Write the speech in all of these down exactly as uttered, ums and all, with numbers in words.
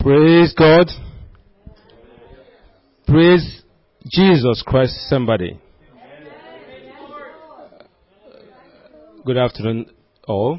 Praise God. Praise Jesus Christ, somebody. Good afternoon, all.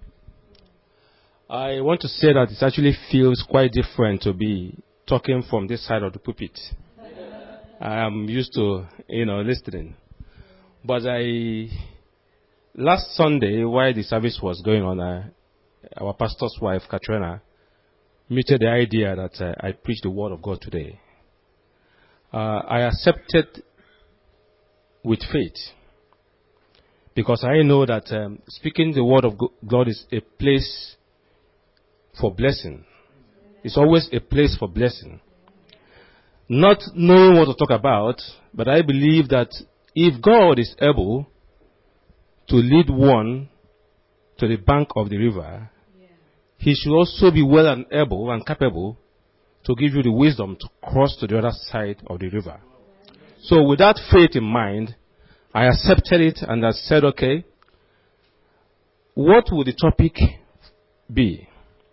I want to say that it actually feels quite different to be talking from this side of the pulpit. I am used to, you know, listening. But I, last Sunday, while the service was going on, uh, our pastor's wife, Katrina, muted the idea that uh, I preach the word of God today. Uh, I accepted with faith because I know that um, speaking the word of God is a place for blessing. It's always a place for blessing. Not knowing what to talk about, but I believe that if God is able to lead one to the bank of the river, He should also be well and able and capable to give you the wisdom to cross to the other side of the river. So with that faith in mind, I accepted it and I said, okay, what would the topic be?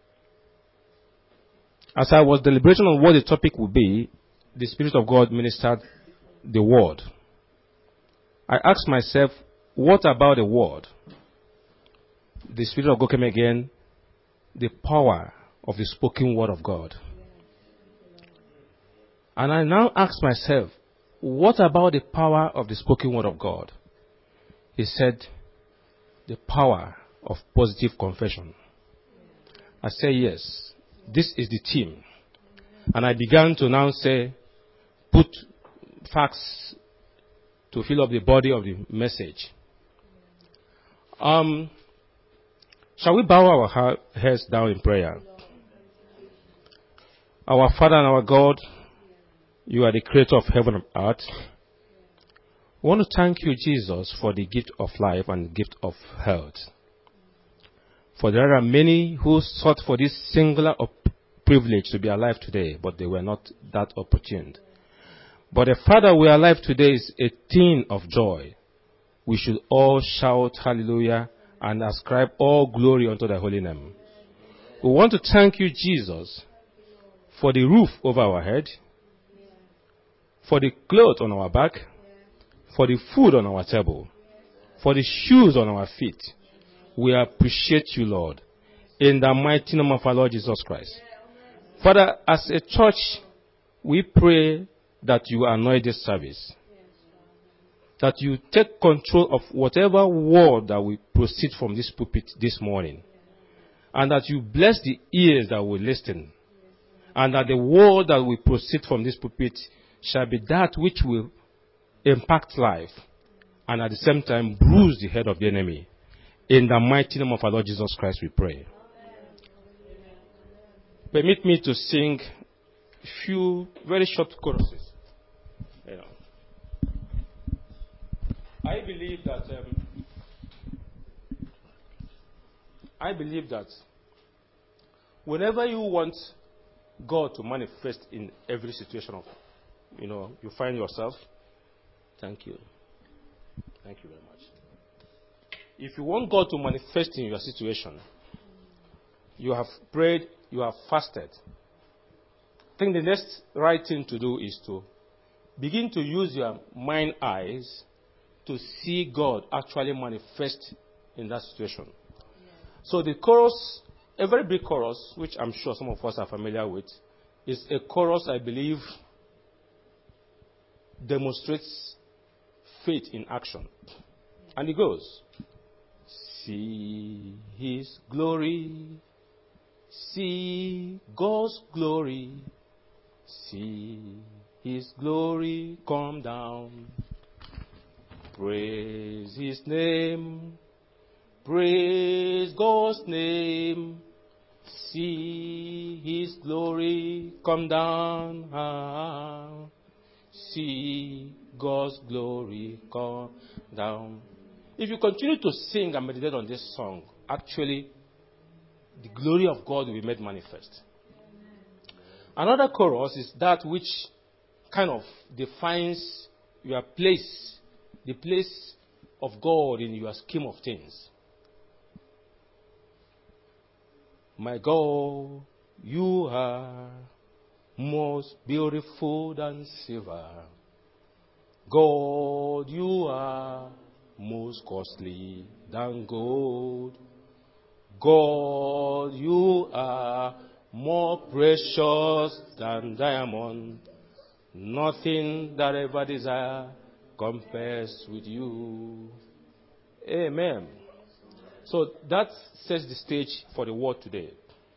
As I was deliberating on what the topic would be, the Spirit of God ministered the word. I asked myself, what about the word? The Spirit of God came again, the power of the spoken word of God. And I now ask myself, what about the power of the spoken word of God? He said, the power of positive confession. I say, yes, this is the theme. And I began to now say, put facts to fill up the body of the message. Um, shall we bow our heads down in prayer? Our Father and our God, You are the creator of heaven and earth. We want to thank You, Jesus, for the gift of life and the gift of health. For there are many who sought for this singular op- privilege to be alive today, but they were not that opportune. But the fact that we are alive today is a thing of joy. We should all shout hallelujah and ascribe all glory unto Thy holy name. We want to thank You, Jesus, for the roof over our head, for the clothes on our back, for the food on our table, for the shoes on our feet. We appreciate You, Lord, in the mighty name of our Lord Jesus Christ. Father, as a church, we pray that You anoint this service, that You take control of whatever word that will proceed from this pulpit this morning, and that You bless the ears that will listen, and that the word that will proceed from this pulpit shall be that which will impact life, and at the same time bruise the head of the enemy. In the mighty name of our Lord Jesus Christ we pray. Permit me to sing a few very short choruses. You know, I believe that um, I believe that whenever you want God to manifest in every situation of, you know, you find yourself, thank you. Thank you very much. If you want God to manifest in your situation, you have prayed, you have fasted. I think the next right thing to do is to begin to use your mind eyes to see God actually manifest in that situation. Yeah. So the chorus, a very big chorus, which I'm sure some of us are familiar with, is a chorus I believe demonstrates faith in action. And it goes, see His glory, see God's glory, see His glory come down, praise His name, praise God's name, see His glory come down, ah, see God's glory come down. If you continue to sing and meditate on this song, actually, the glory of God will be made manifest. Another chorus is that which kind of defines your place, the place of God in your scheme of things. My God, You are most beautiful than silver. God, you are most costly than gold. God, you are more precious than diamond. Nothing that I ever desire compares with you. Amen. So that sets the stage for the word today.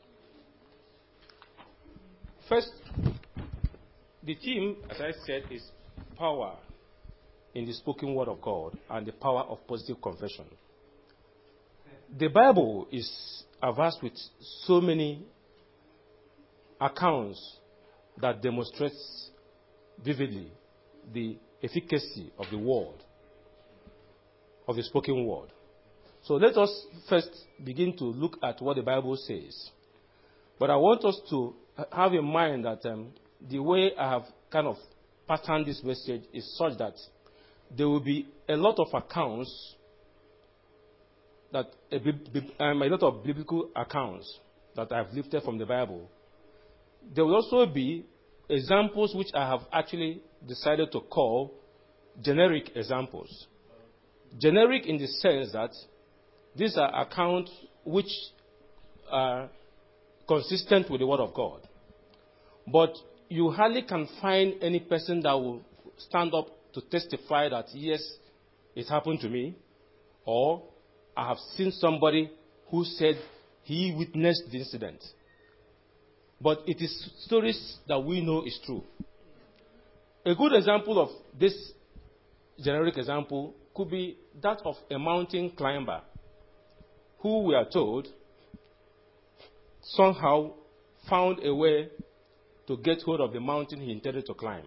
First, the theme, as I said, is power in the spoken word of God and the power of positive confession. The Bible is averse with so many accounts that demonstrates vividly the efficacy of the word, of the spoken word. So let us first begin to look at what the Bible says. But I want us to have in mind that um, the way I have kind of patterned this message is such that there will be a lot of accounts, that a, um, a lot of biblical accounts that I have lifted from the Bible. There will also be examples which I have actually decided to call generic examples. Generic in the sense that these are accounts which are consistent with the Word of God. But you hardly can find any person that will stand up to testify that, yes, it happened to me, or I have seen somebody who said he witnessed the incident. But it is stories that we know is true. A good example of this generic example could be that of a mountain climber who, we are told, somehow found a way to get hold of the mountain he intended to climb,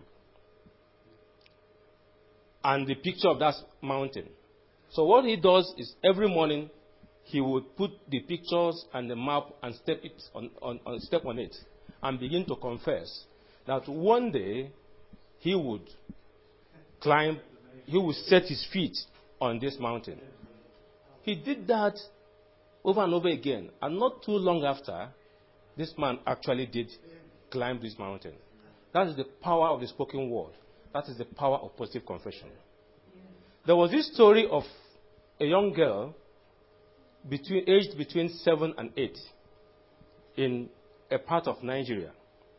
and the picture of that mountain. So what he does is every morning he would put the pictures and the map and step it on, on, on step on it and begin to confess that one day he would climb, he would set his feet on this mountain. He did that over and over again, and not too long after, this man actually did climb this mountain. That is the power of the spoken word. That is the power of positive confession. There was this story of a young girl between, aged between seven and eight in a part of Nigeria.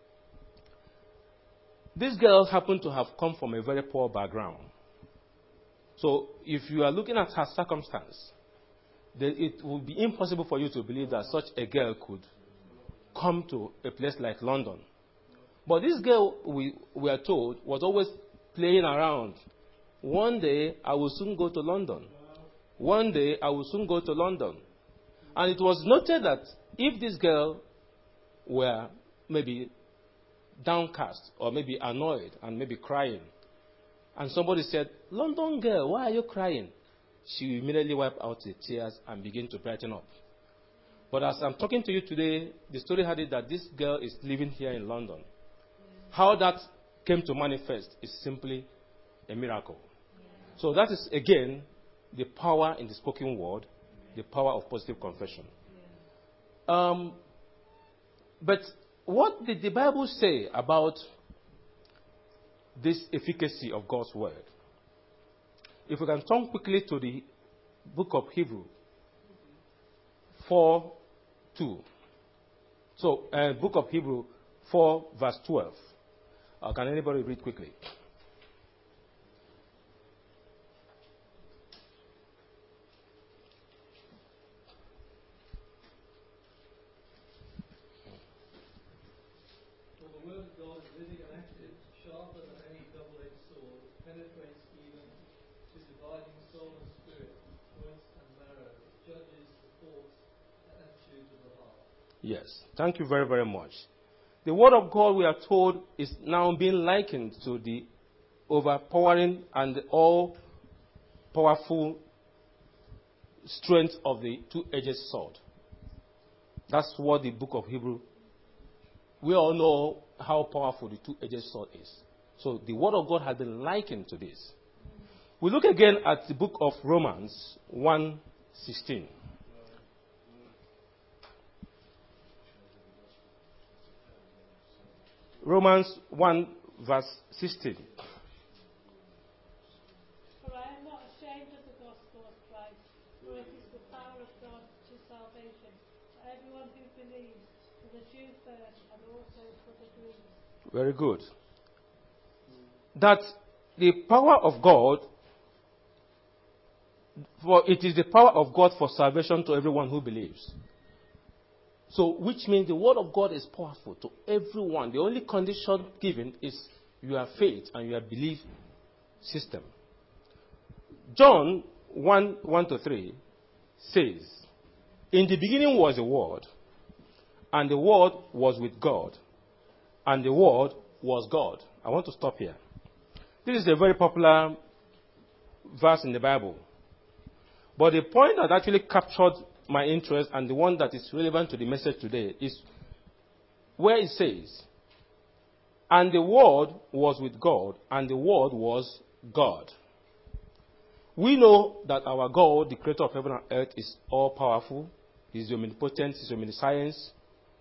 This girl happened to have come from a very poor background. So if you are looking at her circumstance, then it would be impossible for you to believe that such a girl could come to a place like London. But this girl, we, we are told, was always playing around. One day, I will soon go to London. One day, I will soon go to London. And it was noted that if this girl were maybe downcast or maybe annoyed and maybe crying, and somebody said, "London girl, why are you crying?" she immediately wiped out the tears and began to brighten up. But as I'm talking to you today, the story had it that this girl is living here in London. How that came to manifest is simply a miracle. So that is, again, the power in the spoken word, the power of positive confession. Um, but what did the Bible say about this efficacy of God's word? If we can turn quickly to the book of Hebrews four two. So, uh, book of Hebrews four, verse twelve. Uh, can anybody read quickly? For the word of God is living and active, sharper than any double-edged sword, penetrates even to dividing soul and spirit, joints and marrow, judges the thoughts and attitudes of the heart. Yes. Thank you very, very much. The word of God, we are told, is now being likened to the overpowering and the all-powerful strength of the two-edged sword. That's what the book of Hebrews. We all know how powerful the two-edged sword is. So the word of God has been likened to this. We look again at the book of Romans one sixteen. Romans one, verse sixteen. For I am not ashamed of the gospel of Christ, for it is the power of God to salvation for everyone who believes, for the Jew first and also for the Greek. Very good. That the power of God, for it is the power of God for salvation to everyone who believes. So, which means the word of God is powerful to everyone. The only condition given is your faith and your belief system. John one, one to three says, in the beginning was the Word, and the Word was with God, and the Word was God. I want to stop here. This is a very popular verse in the Bible. But the point that actually captured my interest and the one that is relevant to the message today is where it says, and the Word was with God, and the Word was God. We know that our God, the creator of heaven and earth, is all-powerful. He's omnipotent. He's omniscience.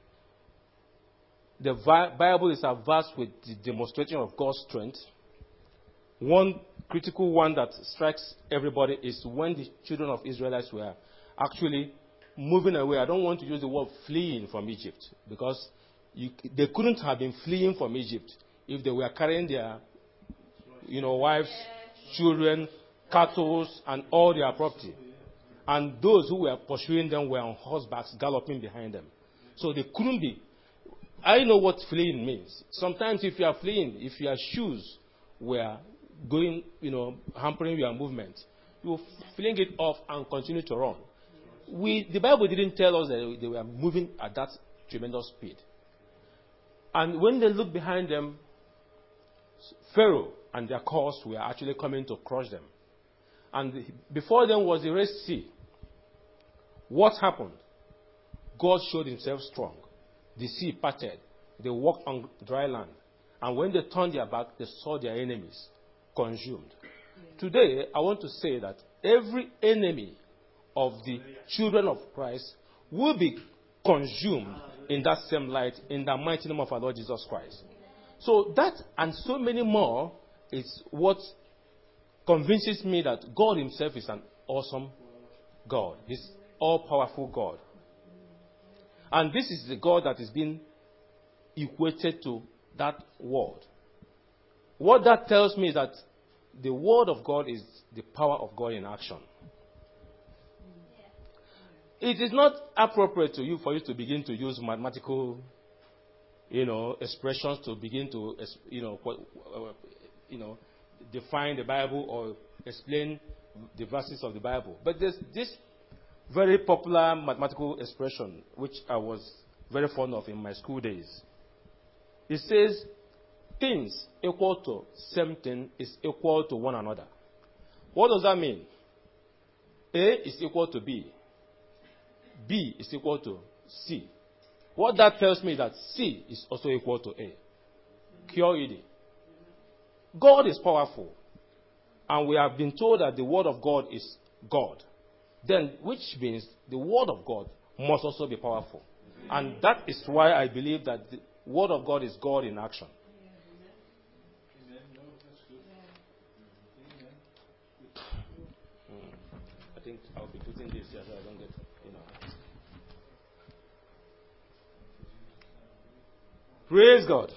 The Bible is averse with the demonstration of God's strength. One critical one that strikes everybody is when the children of Israelites were actually moving away. I don't want to use the word fleeing from Egypt, because you, they couldn't have been fleeing from Egypt if they were carrying their, you know, wives, children, cattle, and all their property. And those who were pursuing them were on horsebacks galloping behind them. So they couldn't be. I know what fleeing means. Sometimes if you are fleeing, if your shoes were going, you know, hampering your movement, you fling it off and continue to run. We, the Bible didn't tell us that they were moving at that tremendous speed. And when they looked behind them, Pharaoh and their course were actually coming to crush them. And before them was the Red Sea. What happened? God showed himself strong. The sea parted. They walked on dry land. And when they turned their back, they saw their enemies consumed. Today, I want to say that every enemy of the children of Christ will be consumed in that same light, in the mighty name of our Lord Jesus Christ. So that and so many more is what convinces me that God himself is an awesome God. He's all-powerful God. And this is the God that is being equated to that word. What that tells me is that the word of God is the power of God in action. It is not appropriate to you for you to begin to use mathematical, you know, expressions to begin to, you know, you know, define the Bible or explain the verses of the Bible. But there's this very popular mathematical expression which I was very fond of in my school days. It says, things equal to same thing is equal to one another. What does that mean? A is equal to B. B is equal to C. What that tells me is that C is also equal to A. Q E D. God is powerful. And we have been told that the word of God is God. Then, which means the word of God must also be powerful. And that is why I believe that the word of God is God in action. I think I'll be putting this here so I don't get, you know. Praise God.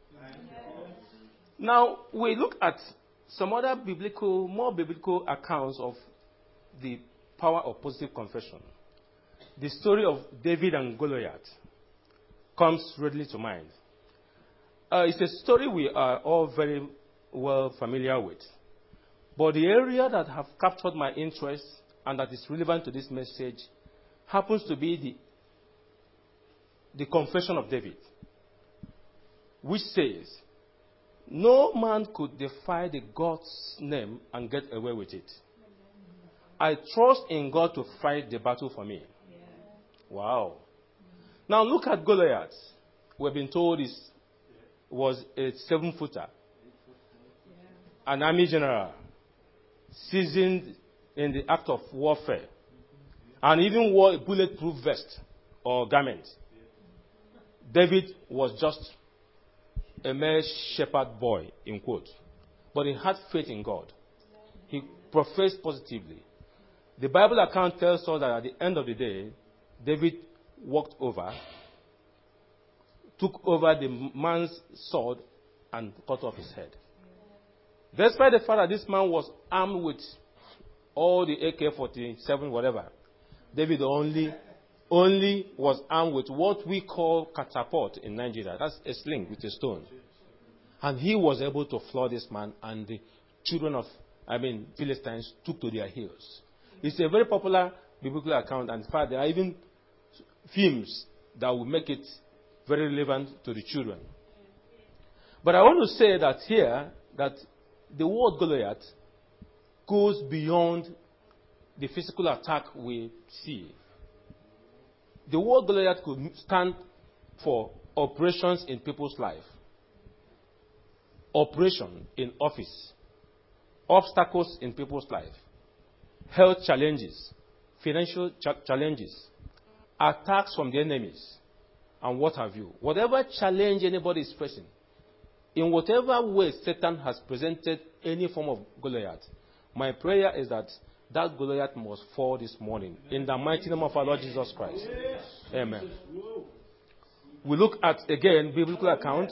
Now, we look at some other biblical, more biblical accounts of the power of positive confession. The story of David and Goliath comes readily to mind. Uh, it's a story we are all very well familiar with. But the area that have captured my interest and that is relevant to this message happens to be the, the confession of David, which says, no man could defy the God's name and get away with it. I trust in God to fight the battle for me. Yeah. Wow. Now look at Goliath. We've been told he was a seven-footer. Yeah. An army general. Seasoned in the act of warfare. And even wore a bulletproof vest or garment. David was just a mere shepherd boy, in quotes. But he had faith in God. He professed positively. The Bible account tells us that at the end of the day, David walked over, took over the man's sword, and cut off his head. Despite the fact that this man was armed with all the A K forty-seven, whatever, David only, only was armed with what we call catapult in Nigeria. That's a sling with a stone. And he was able to floor this man, and the children of, I mean, Philistines took to their heels. It's a very popular biblical account, and in fact, there are even films that will make it very relevant to the children. But I want to say that here, that the word Goliath goes beyond the physical attack we see. The word Goliath could stand for operations in people's life, operation in office, obstacles in people's life, health challenges, financial ch- challenges, attacks from the enemies, and what have you. Whatever challenge anybody is facing, in whatever way Satan has presented any form of Goliath, my prayer is that that Goliath must fall this morning in the mighty name of our Lord Jesus Christ. Amen. We look at, again, biblical account,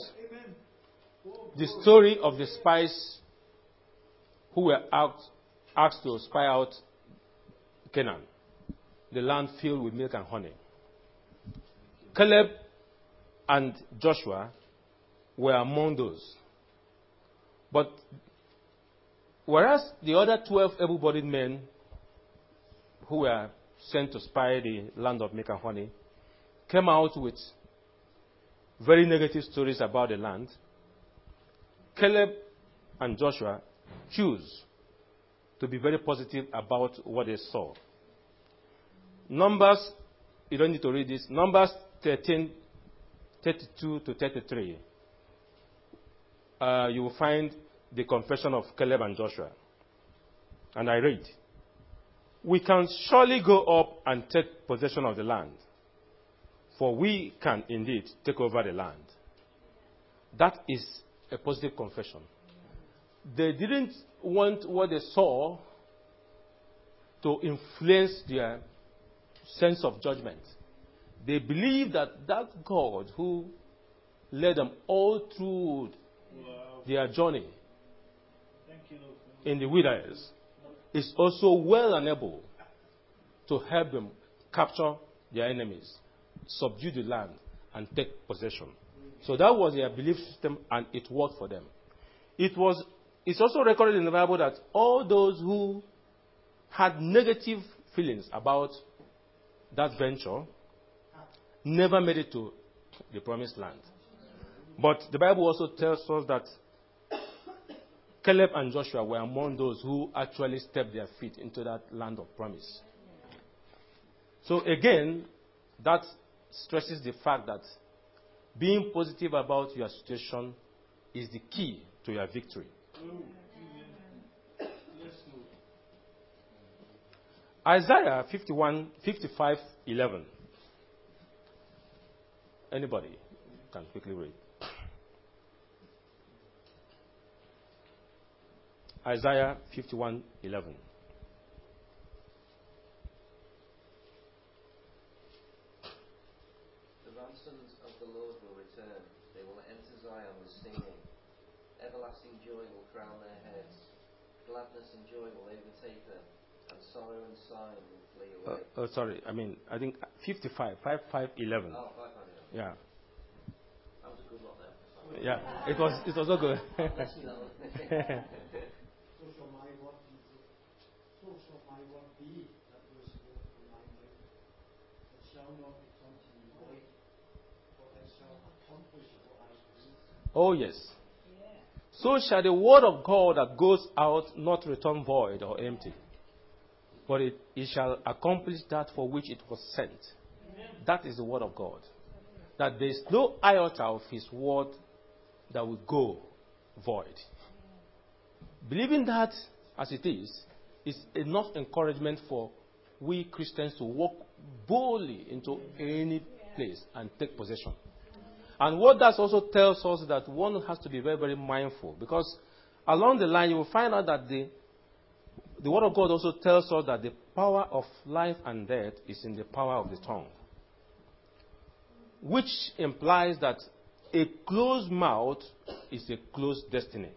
the story of the spies who were out, asked to spy out Canaan, the land filled with milk and honey. Caleb and Joshua were among those. But whereas the other twelve able-bodied men who were sent to spy the land of milk and honey came out with very negative stories about the land, Caleb and Joshua choose to be very positive about what they saw. Numbers, you don't need to read this, Numbers thirteen, thirty-two to thirty-three. Uh, you will find the confession of Caleb and Joshua. And I read, "We can surely go up and take possession of the land, for we can indeed take over the land." That is a positive confession. They didn't want what they saw to influence their sense of judgment. They believed that that God who led them all through wow. their journey in the wilderness is also well and able to help them capture their enemies, subdue the land, and take possession. So that was their belief system, and it worked for them. It was. It's also recorded in the Bible that all those who had negative feelings about that venture never made it to the promised land. But the Bible also tells us that Caleb and Joshua were among those who actually stepped their feet into that land of promise. So again, that stresses the fact that being positive about your situation is the key to your victory. Isaiah fifty-one, fifty-five, eleven. Anybody can quickly read. Isaiah fifty-one, eleven. The ransoms of the Lord will return. They will enter Zion with singing. Everlasting joy will crown their heads. Gladness and joy will overtake them, and sorrow and sighing will flee away. Uh, oh, sorry. I mean, I think fifty-five, five, five, eleven. Oh, five, five, eleven. Yeah. That was a good one there. Yeah. It was. It was so good. Bless you, that one. So shall my word be, so shall my word be that was spoken from my mouth. It shall not return to me void, for it shall accomplish what I please. Oh yes. So shall the word of God that goes out not return void or empty, but it, it shall accomplish that for which it was sent. Amen. That is the word of God. That there is no iota of his word that will go void. Believing that as it is, is enough encouragement for we Christians to walk boldly into any place and take possession. And what that also tells us is that one has to be very, very mindful, because along the line you will find out that the, the Word of God also tells us that the power of life and death is in the power of the tongue, which implies that a closed mouth is a closed destiny.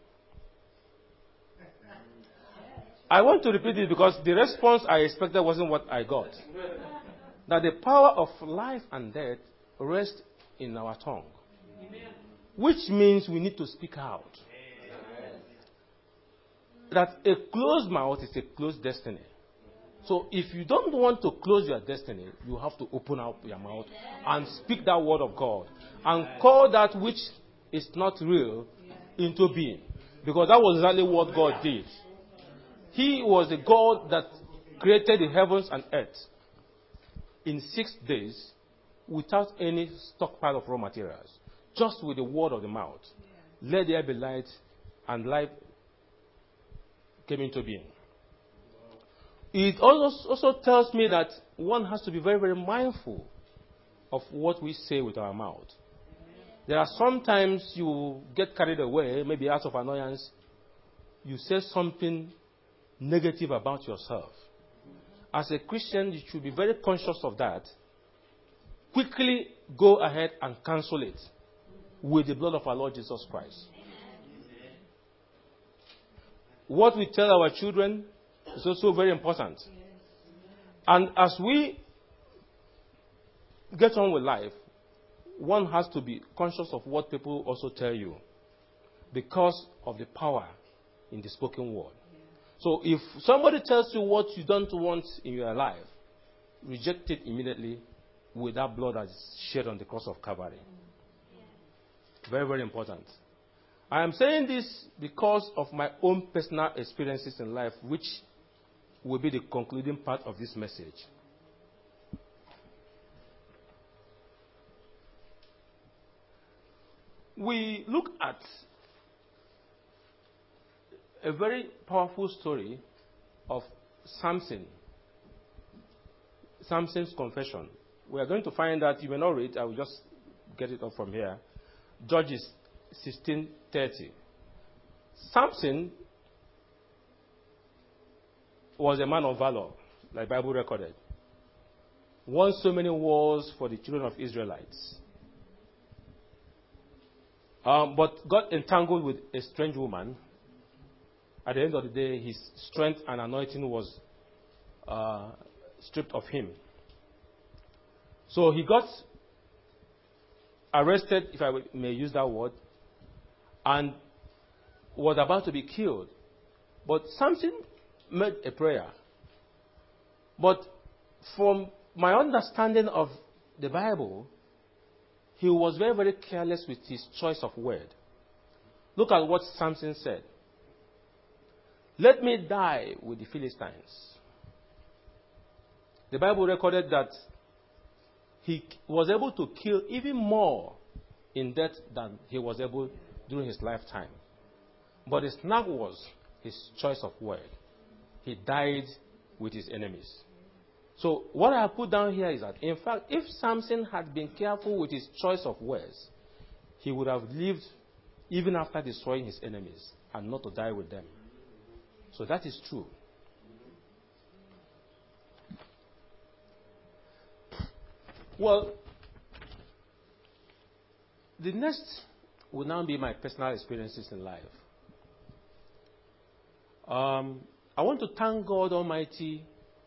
I want to repeat it because the response I expected wasn't what I got. That the power of life and death rests in our tongue. Amen. Which means we need to speak out. Amen. That a closed mouth is a closed destiny. So if you don't want to close your destiny, you have to open up your mouth and speak that word of God and call that which is not real into being. Because that was exactly what God did. He was the God that created the heavens and earth in six days without any stockpile of raw materials, just with the word of the mouth. Let there be light, and light came into being. It also, also tells me that one has to be very, very mindful of what we say with our mouth. There are sometimes you get carried away, maybe out of annoyance, you say something negative about yourself. As a Christian, you should be very conscious of that. Quickly go ahead and cancel it with the blood of our Lord Jesus Christ. What we tell our children is also very important. And as we get on with life, one has to be conscious of what people also tell you, because of the power in the spoken word. So if somebody tells you what you don't want in your life, reject it immediately with that blood that is shed on the cross of Calvary. Very, very important. I am saying this because of my own personal experiences in life, which will be the concluding part of this message. We look at a very powerful story of Samson. Samson's confession. We are going to find that, you may not read, I will just get it up from here. Judges sixteen thirty. Samson was a man of valor, like the Bible recorded. Won so many wars for the children of Israelites. Um, but got entangled with a strange woman. At the end of the day, his strength and anointing was uh, stripped of him. So he got arrested, if I may use that word, and was about to be killed. But Samson made a prayer. But from my understanding of the Bible, he was very, very careless with his choice of word. Look at what Samson said. Let me die with the Philistines. The Bible recorded that he was able to kill even more in death than he was able during his lifetime. But the snag was his choice of word. He died with his enemies. So what I have put down here is that, in fact, if Samson had been careful with his choice of words, he would have lived even after destroying his enemies and not to die with them. So that is true. Well, the next will now be my personal experiences in life. Um, I want to thank God Almighty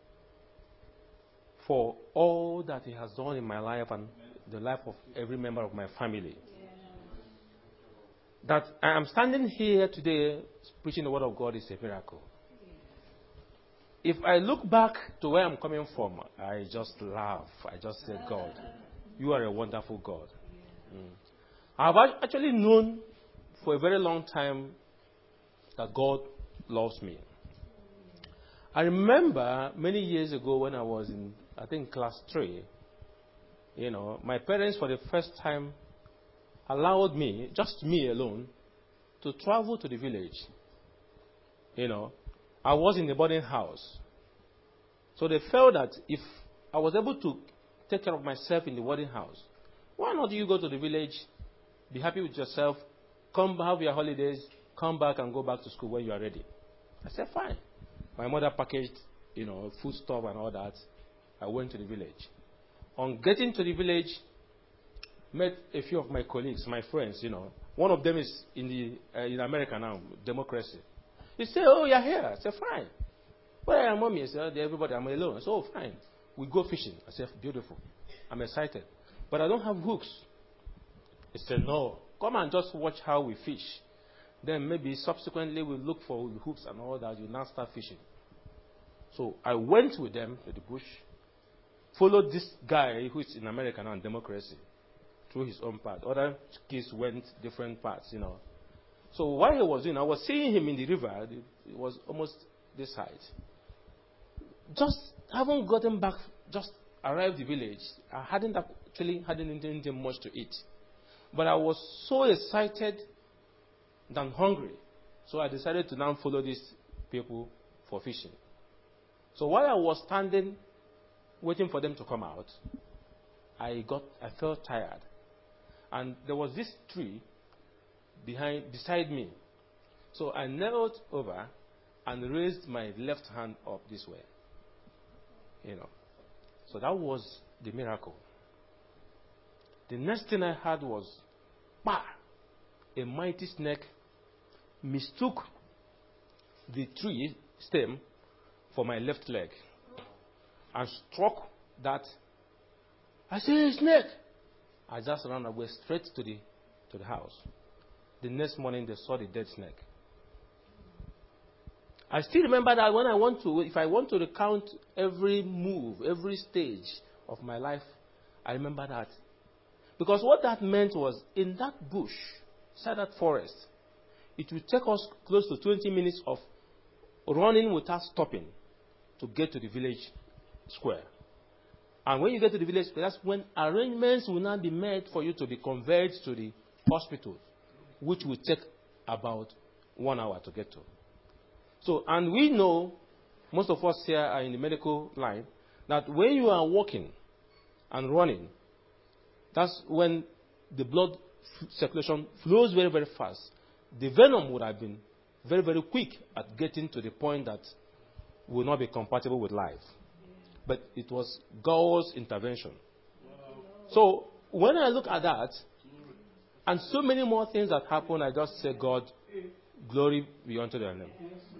for all that He has done in my life and the life of every member of my family. Yeah. That I am standing here today preaching the Word of God is a miracle. Yeah. If I look back to where I'm coming from, I just laugh. I just say, God, you are a wonderful God. Yeah. Mm. I've actually known for a very long time that God loves me. I remember many years ago when I was in, I think, class three, you know, my parents for the first time allowed me, just me alone, to travel to the village. You know, I was in a boarding house. So they felt that if I was able to take care of myself in the boarding house, why not you go to the village be happy with yourself, come have your holidays, come back and go back to school when you are ready. I said, fine. My mother packaged, you know, food stuff and all that. I went to the village. On getting to the village, met a few of my colleagues, my friends, you know. One of them is in the uh, in America now, democracy. He said, oh, you're here. I said, fine. Where are mommy? I said, everybody, I'm alone. I said, oh, fine. We go fishing. I said, beautiful. I'm excited. But I don't have hooks. He said, no. Come and just watch how we fish. Then maybe subsequently we'll look for hooks and all that. You now start fishing. So I went with them to the bush, followed this guy who is in America now in democracy through his own path. Other kids went different paths, you know. So while he was in, I was seeing him in the river. It was almost this height. Just haven't gotten back, just arrived the village. I hadn't actually hadn't anything much to eat. But I was so excited than hungry. So I decided to now follow these people for fishing. So while I was standing, waiting for them to come out, I got, I felt tired. And there was this tree behind, beside me. So I knelt over and raised my left hand up this way. You know. So that was the miracle. The next thing I had was, bah! A mighty snake mistook the tree stem for my left leg and struck that. I said, snake! I just ran away straight to the to the house. The next morning they saw the dead snake. I still remember that when I want to, if I want to recount every move, every stage of my life, I remember that. Because what that meant was, in that bush, inside that forest, it would take us close to twenty minutes of running without stopping to get to the village square. And when you get to the village square, that's when arrangements will now be made for you to be conveyed to the hospital, which will take about one hour to get to. So, and we know, most of us here are in the medical line, that when you are walking and running, that's when the blood circulation flows very, very fast. The venom would have been very, very quick at getting to the point that will not be compatible with life. But it was God's intervention. So when I look at that, and so many more things that happen, I just say, God, glory be unto their name.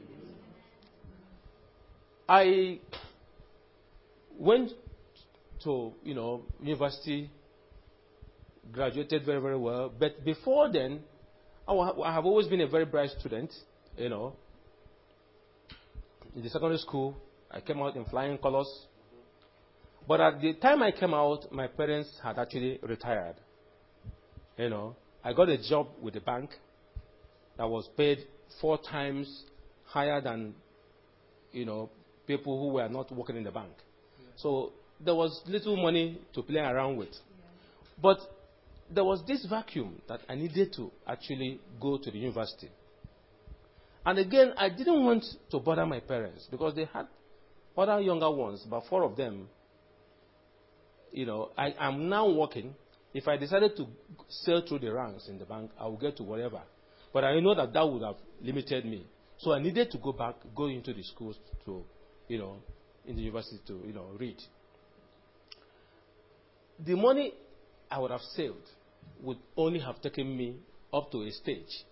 I went to, you know, university, graduated very, very well. But before then, I have always been a very bright student, you know. In the secondary school, I came out in flying colors. But at the time I came out, my parents had actually retired. You know, I got a job with the bank that was paid four times higher than, you know, people who were not working in the bank. Yeah. So there was little money to play around with. Yeah. But there was this vacuum that I needed to actually go to the university. And again, I didn't want to bother my parents because they had other younger ones, but four of them. You know, I am now working. If I decided to sail through the ranks in the bank, I would get to whatever. But I know that that would have limited me. So I needed to go back, go into the schools to, you know, in the university to, you know, read. The money I would have saved would only have taken me up to a stage.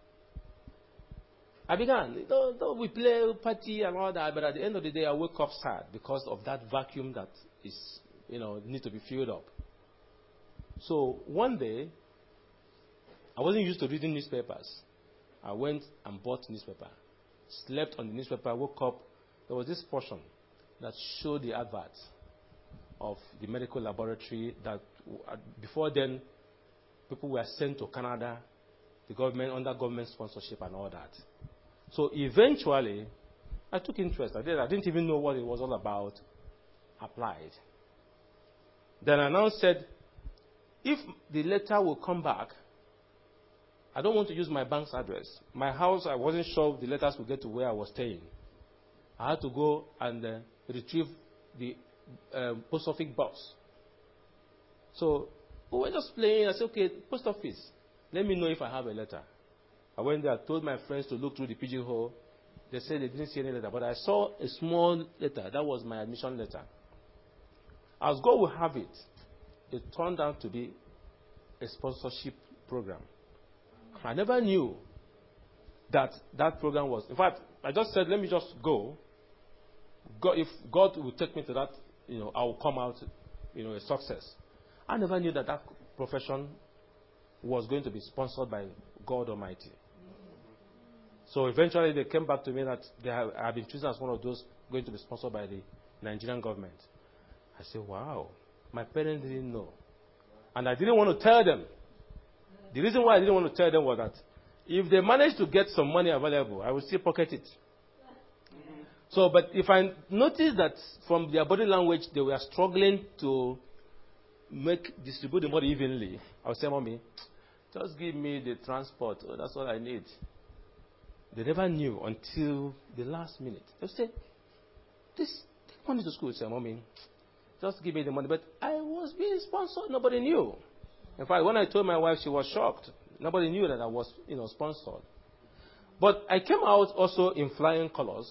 I began, though, though we play, party and all that, but at the end of the day, I woke up sad because of that vacuum that is, you know, need to be filled up. So one day, I wasn't used to reading newspapers. I went and bought newspaper, slept on the newspaper, woke up. There was this portion that showed the advert of the medical laboratory that uh, before then, people were sent to Canada, the government, under government sponsorship and all that. So eventually, I took interest. I did. I didn't even know what it was all about. Applied. Then I now said, if the letter will come back, I don't want to use my bank's address. My house, I wasn't sure the letters would get to where I was staying. I had to go and uh, retrieve the um, post office box. So we were just playing. I said, okay, post office. let me know if I have a letter. I went there, told my friends to look through the pigeonhole. They said they didn't see any letter, but I saw a small letter. That was my admission letter. As God will have it, it turned out to be a sponsorship program. I never knew that that program was. In fact, I just said, let me just go. God, if God will take me to that, you know, I will come out, you know, a success. I never knew that that profession was going to be sponsored by God Almighty. So eventually they came back to me that they have, I have been chosen as one of those going to be sponsored by the Nigerian government. I said, wow, my parents didn't know. And I didn't want to tell them. The reason why I didn't want to tell them was that if they managed to get some money available, I would still pocket it. Mm-hmm. So, but if I noticed that from their body language they were struggling to make distribute the money evenly, I would say, Mommy, just give me the transport. Oh, that's all I need. They never knew until the last minute. They would say, this take money to school. I say, Mommy, just give me the money. But I was being sponsored. Nobody knew. In fact, when I told my wife, she was shocked. Nobody knew that I was, you know, sponsored. But I came out also in flying colors.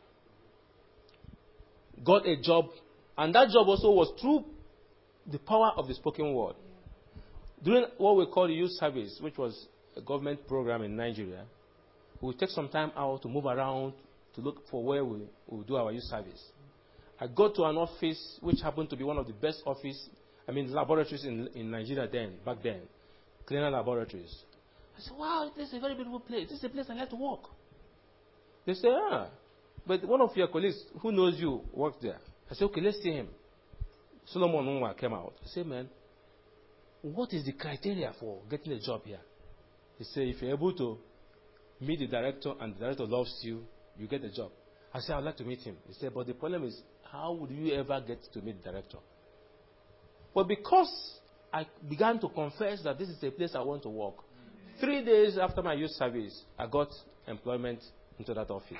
Got a job. And that job also was through the power of the spoken word. During what we call the youth service, which was a government program in Nigeria, we would take some time out to move around to look for where we would do our youth service. I go to an office which happened to be one of the best office, I mean laboratories in, in Nigeria then, back then, cleaner laboratories. I said, wow, this is a very beautiful place. This is a place I like to work. They say, ah, but one of your colleagues who knows you works there. I said, okay, let's see him. Solomon Nwa came out. I said, man, what is the criteria for getting a job here? He said, if you're able to meet the director and the director loves you, you get the job. I said, I'd like to meet him. He said, but the problem is, how would you ever get to meet the director? But because I began to confess that this is a place I want to work, three days after my youth service, I got employment into that office.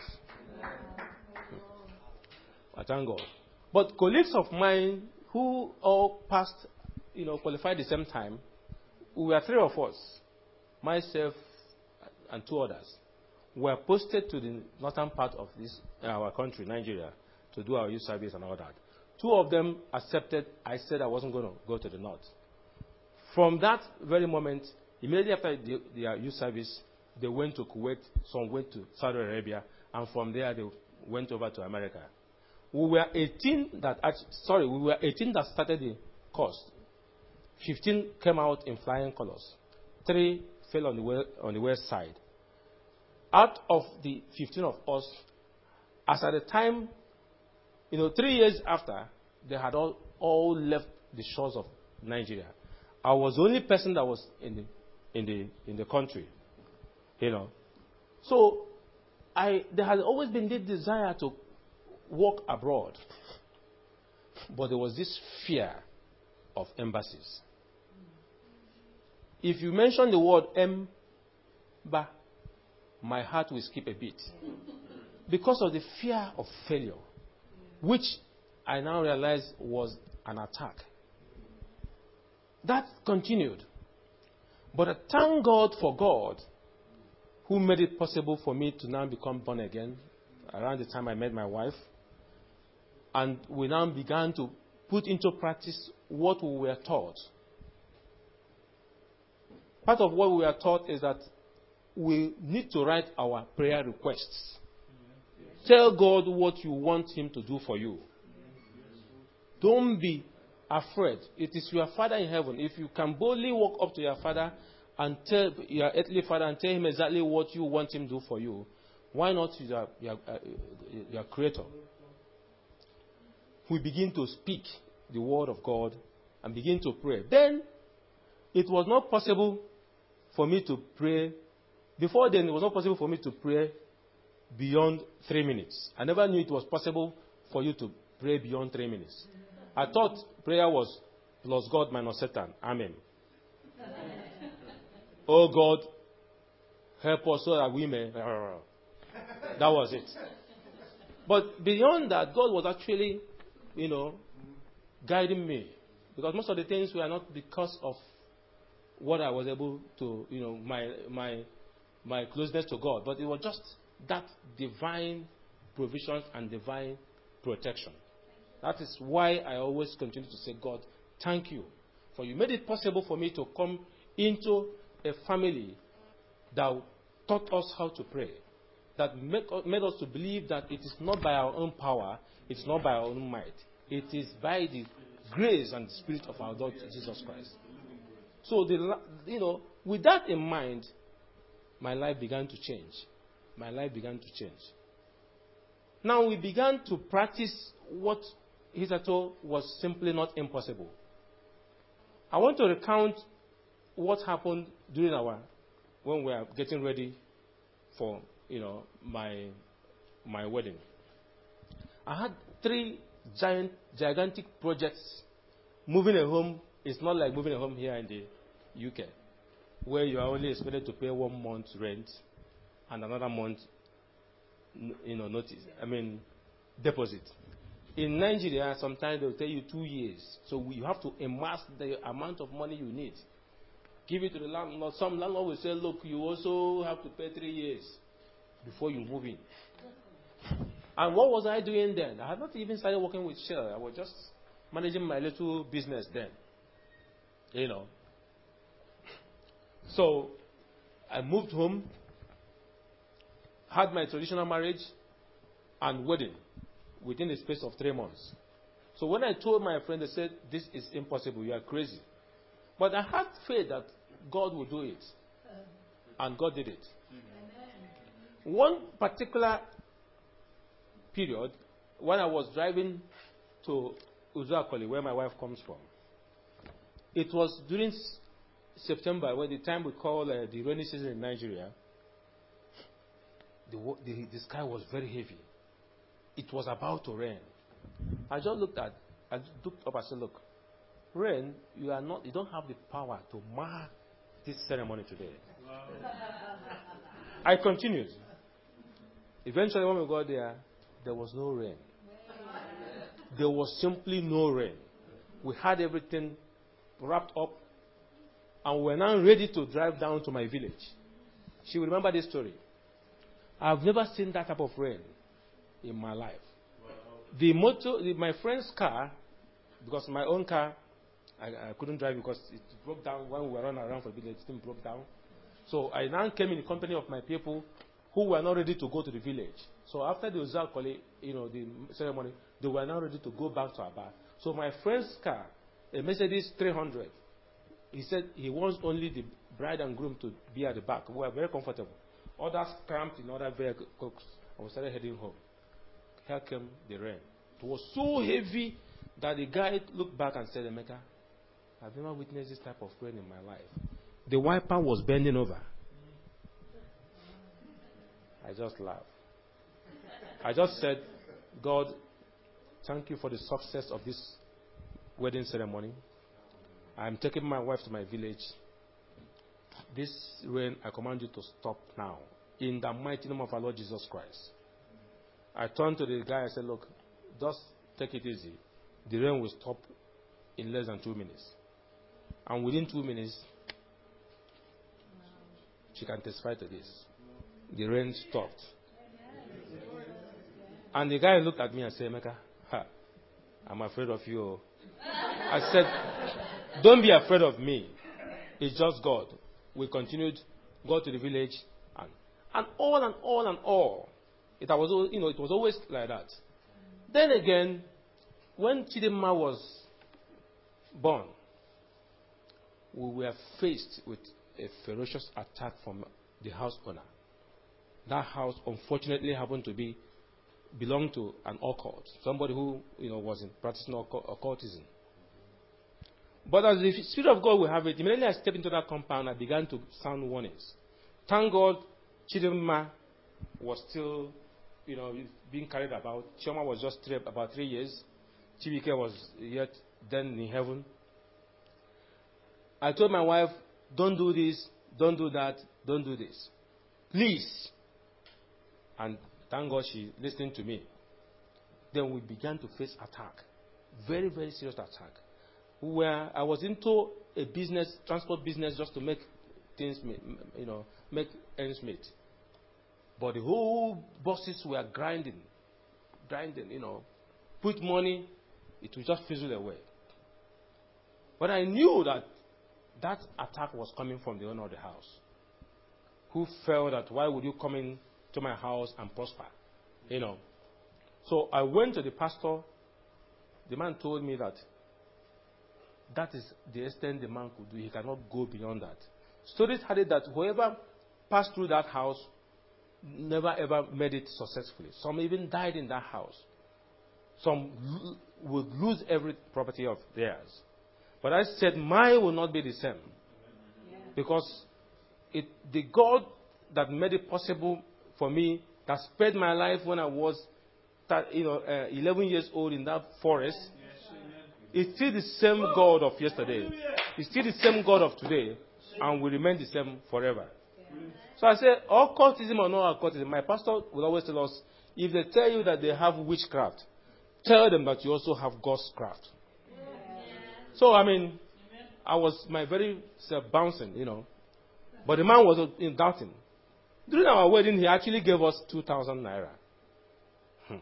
I thank God. But colleagues of mine who all passed, you know, qualified at the same time, we were three of us, myself and two others, were posted to the northern part of this our country, Nigeria, to do our youth service and all that. Two of them accepted. I said I wasn't going to go to the north. From that very moment, immediately after the, their youth service, they went to Kuwait, some went to Saudi Arabia, and from there they went over to America. We were eighteen that, sorry, we were eighteen that started the course. fifteen came out in flying colors. Three fell on the, way, on the west side. Out of the fifteen of us, as at the time, you know, three years after, they had all, all left the shores of Nigeria. I was the only person that was in the, in the, in the country, you know. So, I, there had always been this desire to work abroad. But there was this fear of embassies. If you mention the word emba, my heart will skip a bit. Because of the fear of failure, which I now realize was an attack. That continued. But I thank God for God, who made it possible for me to now become born again around the time I met my wife. And we now began to put into practice what we were taught. Part of what we were taught is that we need to write our prayer requests. Yes. Tell God what you want Him to do for you. Yes. Don't be afraid. It is your Father in heaven. If you can boldly walk up to your Father and tell your earthly Father and tell Him exactly what you want Him to do for you, why not your, your, uh, your Creator? We begin to speak the word of God and begin to pray. Then, it was not possible for me to pray. Before then, it was not possible for me to pray beyond three minutes. I never knew it was possible for you to pray beyond three minutes. I thought prayer was plus God minus Satan. Amen. Oh God, help us so that we may. That was it. But beyond that, God was actually, you know, guiding me. Because most of the things were not because of what I was able to, you know, my my my closeness to God. But it was just that divine provisions and divine protection. That is why I always continue to say, God, thank you. For you made it possible for me to come into a family that taught us how to pray. That make, made us to believe that it is not by our own power, it's not by our own might. It is by the grace and the Spirit of our Lord Jesus Christ. So, the, you know, with that in mind, my life began to change. My life began to change. Now we began to practice what hitherto was simply not impossible. I want to recount what happened during our, when we were getting ready for, you know, my my wedding. I had three giant, gigantic projects. Moving a home is not like moving a home here in the U K, where you are only expected to pay one month's rent and another month, you know, notice. I mean, deposit. In Nigeria, sometimes they'll tell you two years. So you have to amass the amount of money you need. Give it to the landlord. Some landlord will say, look, you also have to pay three years before you move in. And what was I doing then? I had not even started working with Shell. I was just managing my little business then. You know. So I moved home, had my traditional marriage and wedding within the space of three months. So when I told my friend, they said, this is impossible, you are crazy. But I had faith that God would do it. And God did it. One particular period, when I was driving to Uzuakoli, where my wife comes from, it was during September, when the time we call uh, the rainy season in Nigeria, the, the, the sky was very heavy. It was about to rain. I just looked at, I looked up and said, look, rain, you are not, you don't have the power to mark this ceremony today. Wow. I continued. Eventually, when we got there, there was no rain. There was simply no rain. We had everything wrapped up, and we were now ready to drive down to my village. She will remember this story. I've never seen that type of rain in my life. Wow. The motor, the, my friend's car, because my own car, I, I couldn't drive because it broke down when we were running around for the village. It didn't broke down. So I now came in the company of my people who were not ready to go to the village. So after the Uzakoli, you know, the ceremony, they were now ready to go back to Aba. So my friend's car, a Mercedes three hundred, he said he wants only the bride and groom to be at the back. We were very comfortable. Others camped in other vehicles, and we started heading home. Here came the rain. It was so heavy that the guy looked back and said, Emeka, I've never witnessed this type of rain in my life. The wiper was bending over. I just laughed. I just said, God, thank you for the success of this wedding ceremony. I'm taking my wife to my village. This rain, I command you to stop now. In the mighty name of our Lord Jesus Christ. I turned to the guy and said, look, just take it easy. The rain will stop in less than two minutes. And within two minutes, she can testify to this. The rain stopped. And the guy looked at me and said, Emeka, ha, I'm afraid of you. I said, don't be afraid of me. It's just God. We continued, go to the village, and, and all and all and all. It was, you know, it was always like that. Then again, when Chidinma was born, we were faced with a ferocious attack from the house owner. That house, unfortunately, happened to be belonged to an occult, somebody who, you know, was in practicing occultism. But as the Spirit of God will have it, immediately I stepped into that compound, I began to sound warnings. Thank God, Chidinma was still, you know, being carried about. Chioma was just three, about three years. Chibike was yet then in heaven. I told my wife, don't do this, don't do that, don't do this. Please. And thank God she listened to me. Then we began to face attack. Very, very serious attack. Where I was into a business, transport business, just to make things, you know, make ends meet. But the whole bosses were grinding, grinding, you know, put money, it will just fizzle away. But I knew that that attack was coming from the owner of the house, who felt that why would you come in to my house and prosper, you know. So I went to the pastor. The man told me that that is the extent the man could do. He cannot go beyond that. Stories had it that whoever passed through that house never ever made it successfully. Some even died in that house. Some l- would lose every property of theirs. But I said, mine will not be the same. Yeah. Because it, the God that made it possible for me, that spared my life when I was that, you know, uh, eleven years old in that forest, yes, it's still the same God of yesterday. It's still the same God of today, and will remain the same forever. Yeah. So I said, occultism or no occultism, my pastor will always tell us, if they tell you that they have witchcraft, tell them that you also have God's craft. Yeah. So, I mean, I was my very self bouncing, you know. But the man was in doubting. During our wedding, he actually gave us two thousand naira. Hmm.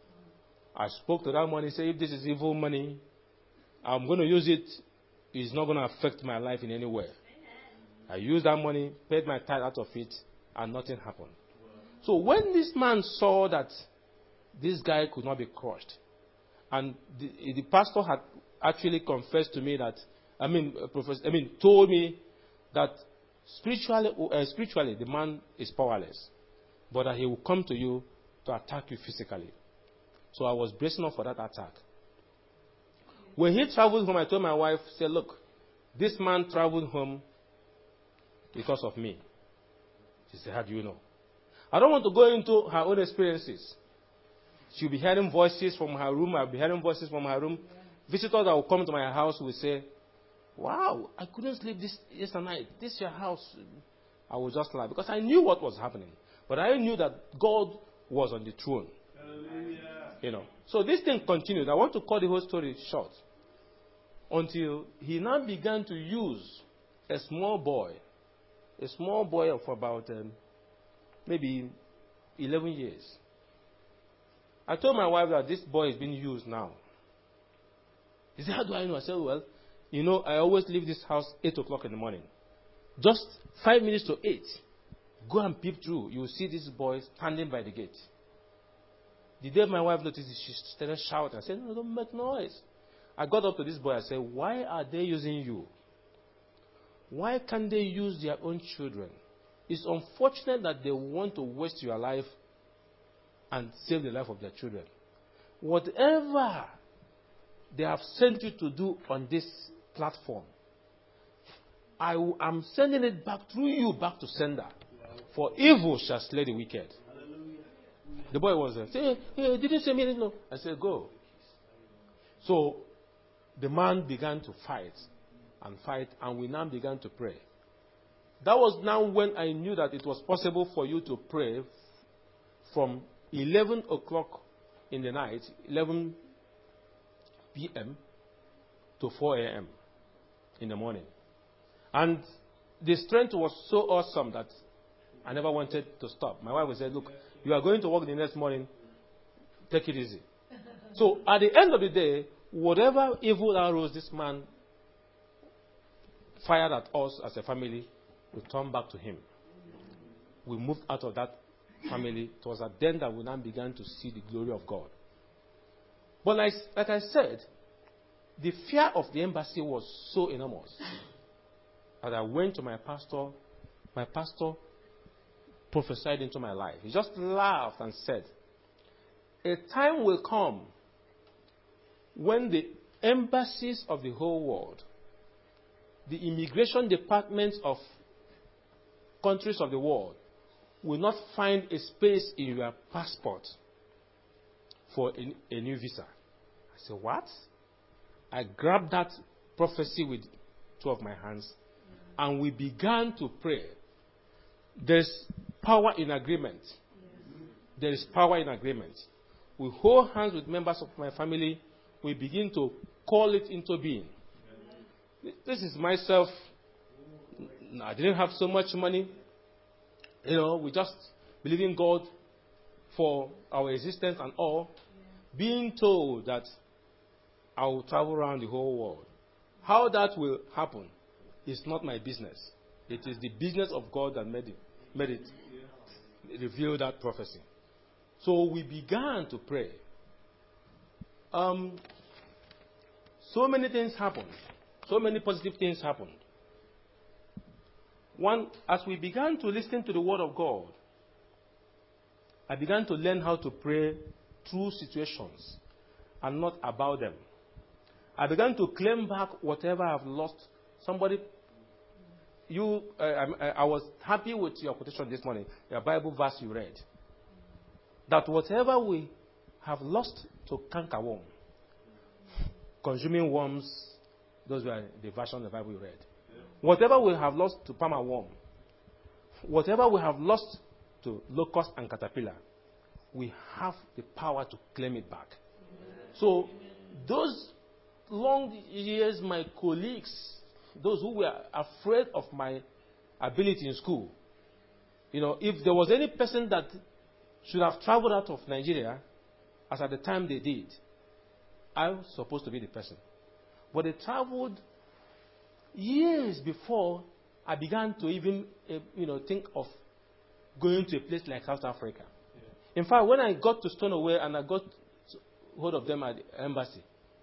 I spoke to that money, said, if this is evil money, I'm going to use it. It's not going to affect my life in any way. I used that money, paid my tithe out of it, and nothing happened. So when this man saw that this guy could not be crushed, and the, the pastor had actually confessed to me that, I mean, professor, I mean, told me that spiritually, uh, spiritually the man is powerless, but that he will come to you to attack you physically. So I was bracing up for that attack. When he traveled home, I told my wife, say, look, this man traveled home because of me. She said, how do you know? I don't want to go into her own experiences. She'll be hearing voices from her room. I'll be hearing voices from her room. Visitors that will come to my house will say, wow, I couldn't sleep this yesterday night. This is your house. I will just laugh because I knew what was happening. But I knew that God was on the throne. Hallelujah. You know. So this thing continued. I want to cut the whole story short. Until he now began to use a small boy, a small boy of about um, maybe eleven years. I told my wife that this boy is being used now. He said, how do I know? I said, well, you know, I always leave this house eight o'clock in the morning. Just five minutes to eight. Go and peep through. You will see this boy standing by the gate. The day my wife noticed it, she started shouting. I said, no, don't make noise. I got up to this boy. I said, why are they using you? Why can't they use their own children? It's unfortunate that they want to waste your life and save the life of their children. Whatever they have sent you to do on this platform, I am sending it back through you back to sender. For evil shall slay the wicked. The boy was there. Say, hey, did you say me? No. I said, go. So the man began to fight and fight, and we now began to pray. That was now when I knew that it was possible for you to pray from eleven o'clock in the night, eleven p.m. to four a.m. in the morning. And the strength was so awesome that I never wanted to stop. My wife would say, look, you are going to work the next morning, take it easy. So at the end of the day, whatever evil arrows this man fired at us as a family, we turned back to him. We moved out of that family. It was at then that we now began to see the glory of God. But like, like I said, the fear of the embassy was so enormous. As I went to my pastor, my pastor prophesied into my life. He just laughed and said, a time will come when the embassies of the whole world, the immigration departments of countries of the world, will not find a space in your passport for a, a new visa. I said, what? I grabbed that prophecy with two of my hands, and we began to pray. There's power in agreement. There is power in agreement. We hold hands with members of my family. We begin to call it into being. This is myself. I didn't have so much money. You know, we just believe in God for our existence and all. Being told that I will travel around the whole world. How that will happen is not my business. It is the business of God that made it, made it reveal that prophecy. So we began to pray. Um, so many things happened. So many positive things happened. One, as we began to listen to the word of God, I began to learn how to pray through situations and not about them. I began to claim back whatever I've lost. Somebody, you, uh, I, I was happy with your quotation this morning, your Bible verse you read. That whatever we have lost to cankerworm, consuming worms, those were the version of the Bible you read. Whatever we have lost to palmer worm, whatever we have lost to locust and caterpillar, we have the power to claim it back. So, those long years, my colleagues, those who were afraid of my ability in school, you know, if there was any person that should have traveled out of Nigeria, as at the time they did, I was supposed to be the person. But they traveled years before I began to even, uh, you know, think of going to a place like South Africa. Yeah. In fact, when I got to Stoneway and I got hold of them at the embassy,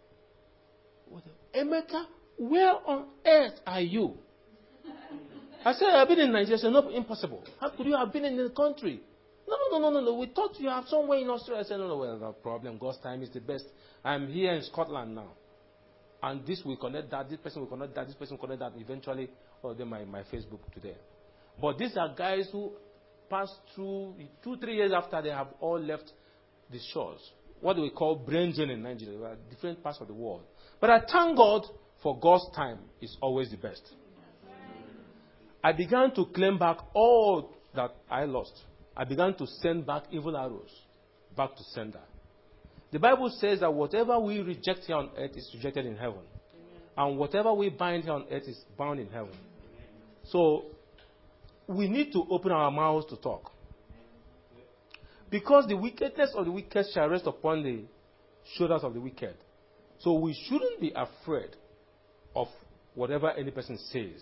Emeka, where on earth are you? I said, I've been in Nigeria. I said, no, impossible. How could you have been in the country? No, no, no, no, no, no. We thought you have somewhere in Australia. I said, no, no, well, no problem. God's time is the best. I'm here in Scotland now. And this will connect that, this person will connect that, this person will connect that. Eventually, oh, then my, my Facebook today. But these are guys who passed through, two, three years after they have all left the shores. What do we call brain drain in Nigeria? We are different parts of the world. But I thank God for God's time is always the best. I began to claim back all that I lost. I began to send back evil arrows back to sender. The Bible says that whatever we reject here on earth is rejected in heaven. And whatever we bind here on earth is bound in heaven. So, we need to open our mouths to talk. Because the wickedness of the wicked shall rest upon the shoulders of the wicked. So we shouldn't be afraid of whatever any person says.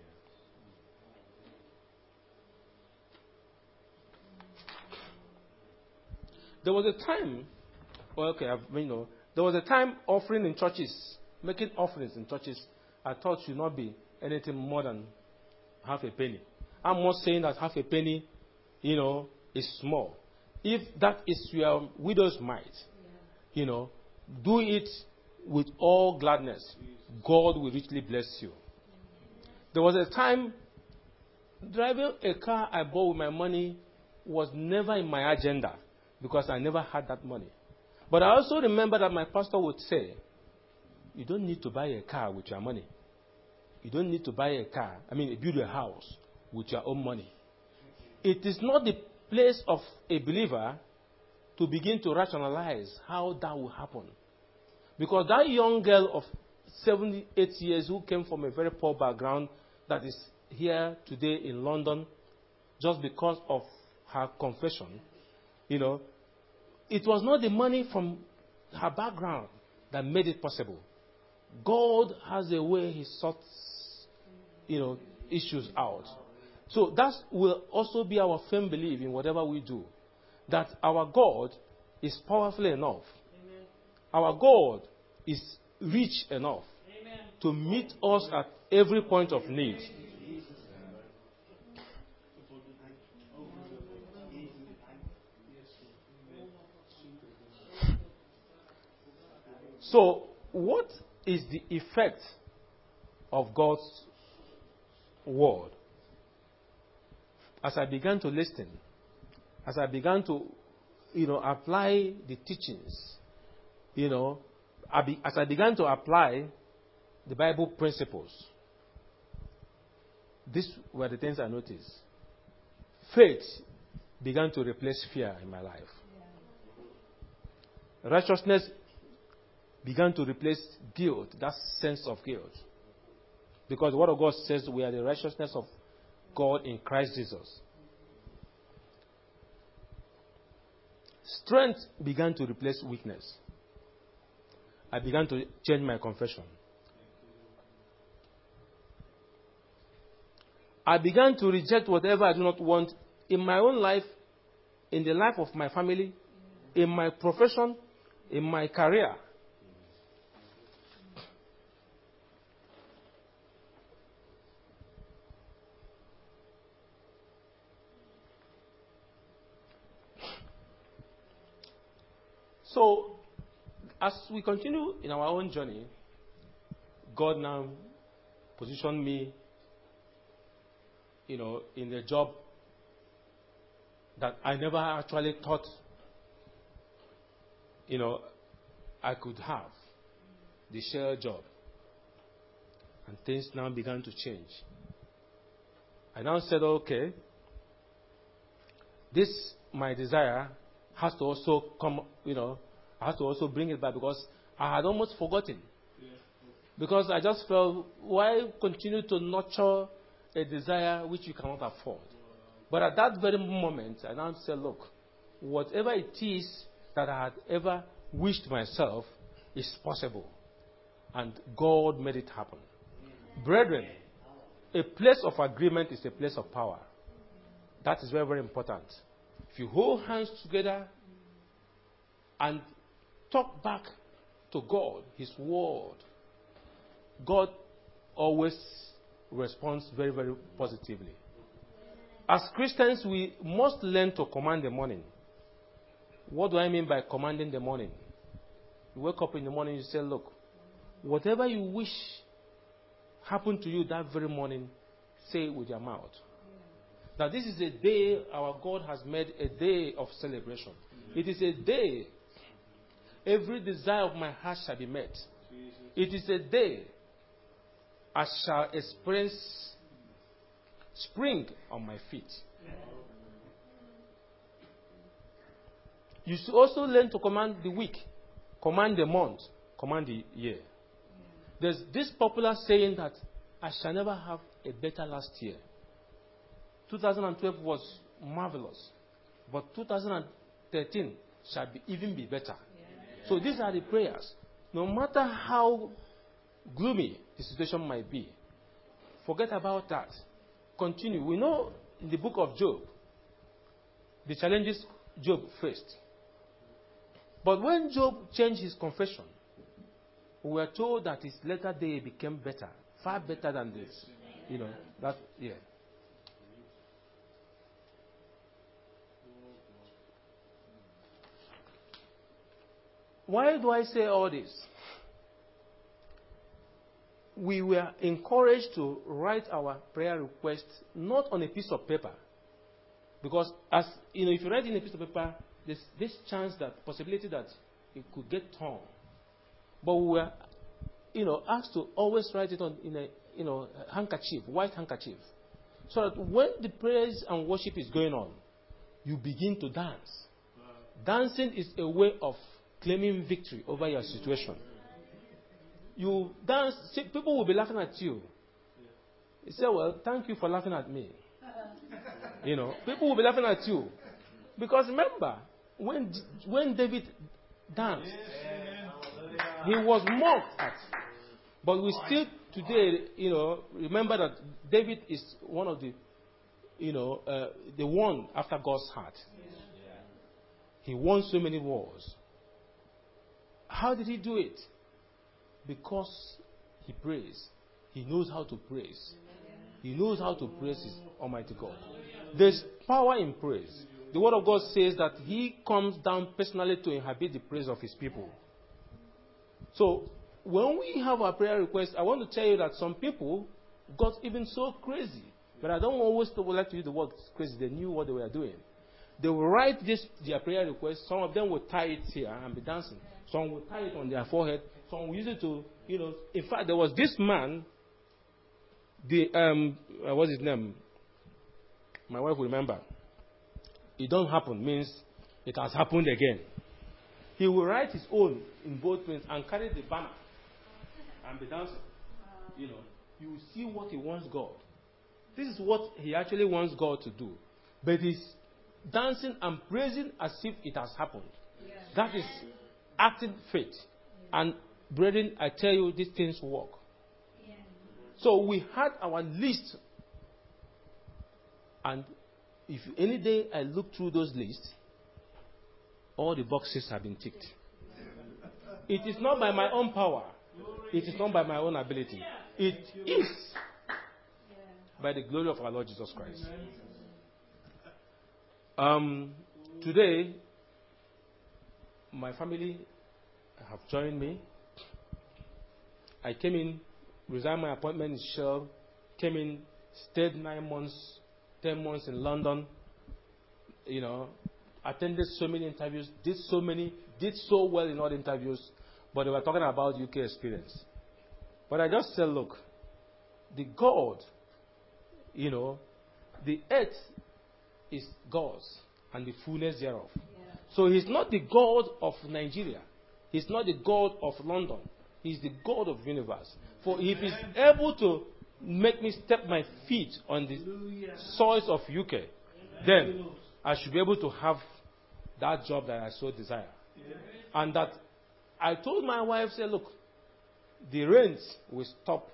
There was a time, well, okay, I've, you know, there was a time offering in churches, making offerings in churches, I thought should not be anything more than half a penny. I'm not saying that half a penny, you know, is small. If that is your widow's mite, you know, do it with all gladness. God will richly bless you. There was a time driving a car I bought with my money was never in my agenda because I never had that money. But I also remember that my pastor would say, you don't need to buy a car with your money. You don't need to buy a car, I mean, build a house with your own money. It is not the place of a believer to begin to rationalize how that will happen. Because that young girl of seventy-eight years who came from a very poor background that is here today in London just because of her confession, you know, it was not the money from her background that made it possible. God has a way He sorts, you know, issues out. So that will also be our firm belief in whatever we do. That our God is powerful enough. Amen. Our God is rich enough. Amen. To meet us at every point of need. So, what is the effect of God's word? As I began to listen, as I began to, you know, apply the teachings, you know, I be, as I began to apply the Bible principles, these were the things I noticed. Faith began to replace fear in my life. Righteousness began to replace guilt, that sense of guilt. Because the Word of God says we are the righteousness of God in Christ Jesus. Strength began to replace weakness. I began to change my confession. I began to reject whatever I do not want in my own life, in the life of my family, in my profession, in my career. So, as we continue in our own journey, God now positioned me, you know, in a job that I never actually thought, you know, I could have. The share job. And things now began to change. I now said, okay, this, my desire, has to also come, you know, I have to also bring it back because I had almost forgotten. Because I just felt, why continue to nurture a desire which you cannot afford? But at that very moment, I now said, look, whatever it is that I had ever wished myself is possible. And God made it happen. Brethren, a place of agreement is a place of power. That is very, very important. If you hold hands together and talk back to God, His word, God always responds very, very positively. As Christians, we must learn to command the morning. What do I mean by commanding the morning? You wake up in the morning, you say, look, whatever you wish happen to you that very morning, say it with your mouth. Now, this is a day our God has made a day of celebration. It is a day every desire of my heart shall be met. It is a day I shall experience spring on my feet. You should also learn to command the week, command the month, command the year. There's this popular saying that I shall never have a better last year. two thousand twelve was marvelous, but two thousand thirteen shall be, even be better. Yeah. So these are the prayers. No matter how gloomy the situation might be, forget about that. Continue. We know in the book of Job, the challenges Job faced. But when Job changed his confession, we were told that his latter day became better, far better than this. You know, that, yeah. Why do I say all this? We were encouraged to write our prayer request not on a piece of paper. Because, as you know, if you write in a piece of paper, there's this chance that, possibility that it could get torn. But we were, you know, asked to always write it on in a, you know, handkerchief, white handkerchief. So that when the praise and worship is going on, you begin to dance. Wow. Dancing is a way of claiming victory over your situation. You dance, see, people will be laughing at you. You say, well, thank you for laughing at me. You know, people will be laughing at you. Because remember, when, when David danced, he was mocked at. But we still today, you know, remember that David is one of the, you know, uh, the one after God's heart. He won so many wars. How did he do it? Because he prays. He knows how to praise. He knows how to praise his Almighty God. There's power in praise. The Word of God says that He comes down personally to inhabit the praise of His people. So, when we have our prayer request, I want to tell you that some people got even so crazy. But I don't always like to use the word crazy. They knew what they were doing. They will write this, their prayer request. Some of them will tie it here and be dancing. Some will tie it on their forehead. Some will use it to, you know. In fact, there was this man, the, um, uh, what's his name? My wife will remember. It don't happen means it has happened again. He will write his own in both prints and carry the banner and be dancing. You know. you will see what he wants God. This is what he actually wants God to do. But he's dancing and praising as if it has happened. Yeah. That is active faith. And brethren, I tell you, these things work. Yeah. So we had our list. And if any day I look through those lists, all the boxes have been ticked. It is not by my own power. It is not by my own ability. It is by the glory of our Lord Jesus Christ. Um, today, my family have joined me. I came in, resigned my appointment in Shell, came in, stayed nine months, ten months in London, you know, attended so many interviews, did so many, did so well in all the interviews, but they were talking about U K experience. But I just said, look, the God, you know, the earth is God's and the fullness thereof. Yeah. So he's not the God of Nigeria. He's not the God of London. He's the God of the universe. For if he's able to make me step my feet on the soils of U K, then I should be able to have that job that I so desire. And that I told my wife, say, look, the rent will stop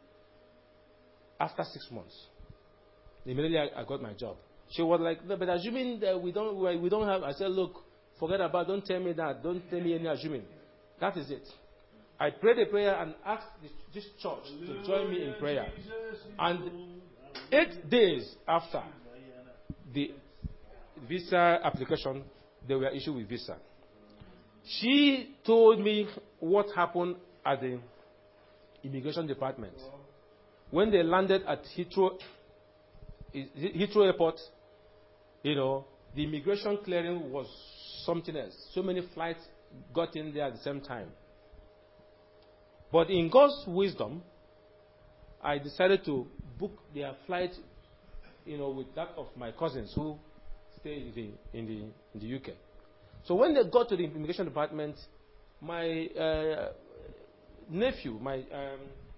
after six months. Immediately I, I got my job. She was like, no, but assuming that we don't, we don't have, I said, look, forget about, don't tell me that, don't tell me any assuming. That is it. I prayed a prayer and asked this, this church to join me in prayer. And eight days after the visa application, they were issued with visa. She told me what happened at the immigration department. When they landed at Heathrow, Heathrow Airport, you know, the immigration clearing was something else. So many flights got in there at the same time. But in God's wisdom, I decided to book their flight, you know, with that of my cousins who stay in the, in the, in the U K. So when they got to the immigration department, my uh, nephew, my um,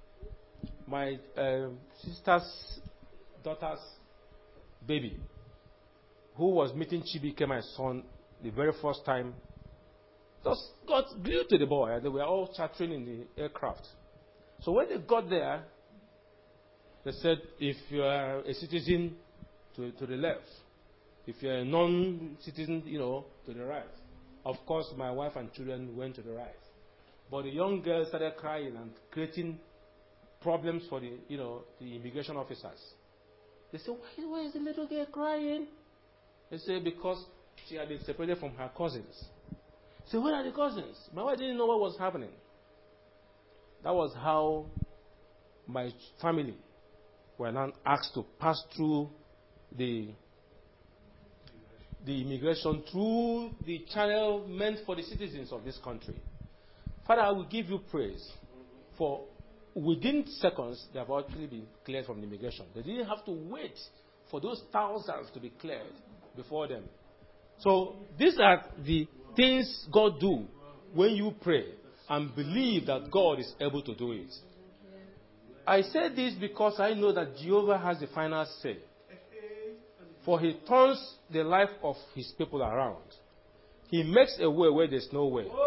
my uh, sister's daughter's baby, who was meeting Chibike, my son, the very first time, just got glued to the boy, and they were all chattering in the aircraft. So when they got there, they said, if you are a citizen, to, to the left. If you're a non-citizen, you know, to the right. Of course, my wife and children went to the right. But the young girl started crying and creating problems for the, you know, the immigration officers. They said, why, why is the little girl crying? They said, because she had been separated from her cousins. So where are the cousins? My wife didn't know what was happening. That was how my family were now asked to pass through the the immigration through the channel meant for the citizens of this country. Father, I will give you praise for within seconds they have actually been cleared from the immigration. They didn't have to wait for those thousands to be cleared before them. So these are the things God do when you pray and believe that God is able to do it. I say this because I know that Jehovah has the final say. For he turns the life of his people around. He makes a way where there's no way.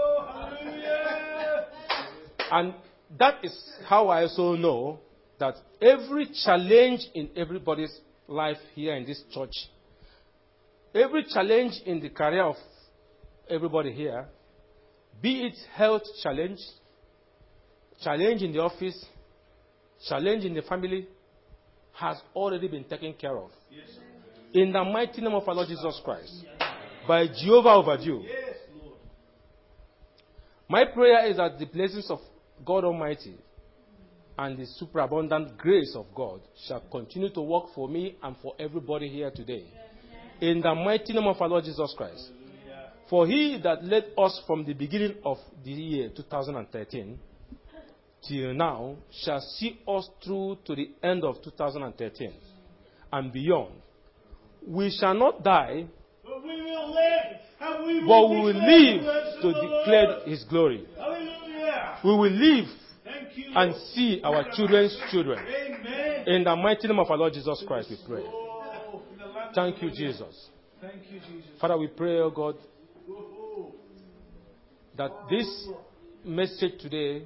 And that is how I also know that every challenge in everybody's life here in this church, every challenge in the career of everybody here, be it health challenge, challenge in the office, challenge in the family, has already been taken care of. Yes. In the mighty name of our Lord Jesus Christ. By Jehovah overdue. Yes, Lord. My prayer is that the blessings of God Almighty and the superabundant grace of God shall continue to work for me and for everybody here today. In the mighty name of our Lord Jesus Christ. For he that led us from the beginning of the year two thousand thirteen till now shall see us through to the end of two thousand thirteen and beyond. We shall not die, but we will live, and we will but we will live to declare his glory. Hallelujah. We will live Thank Thank you, and Lord. see our children's children. Amen. In the mighty name of our Lord Jesus Christ, we pray. Oh, in the land Thank of you, the Jesus. Thank you, Jesus. Father, we pray, oh God, Oh, that this message today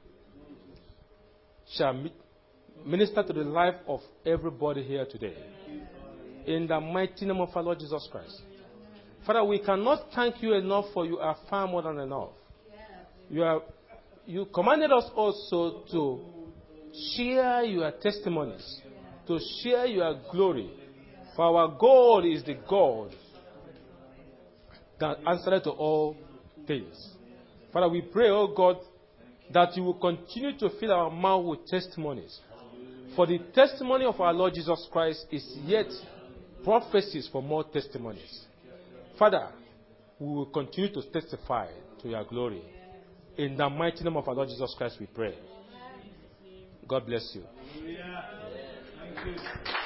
shall mi- minister to the life of everybody here today. In the mighty name of our Lord Jesus Christ. Father, we cannot thank you enough, for you are far more than enough. You are, you commanded us also to share your testimonies, to share your glory. For our God is the God that answered to all things. Father, we pray, oh God, that you will continue to fill our mouth with testimonies. For the testimony of our Lord Jesus Christ is yet prophecies for more testimonies. Father, we will continue to testify to your glory. In the mighty name of our Lord Jesus Christ, we pray. God bless you. hallelujah. Thank you.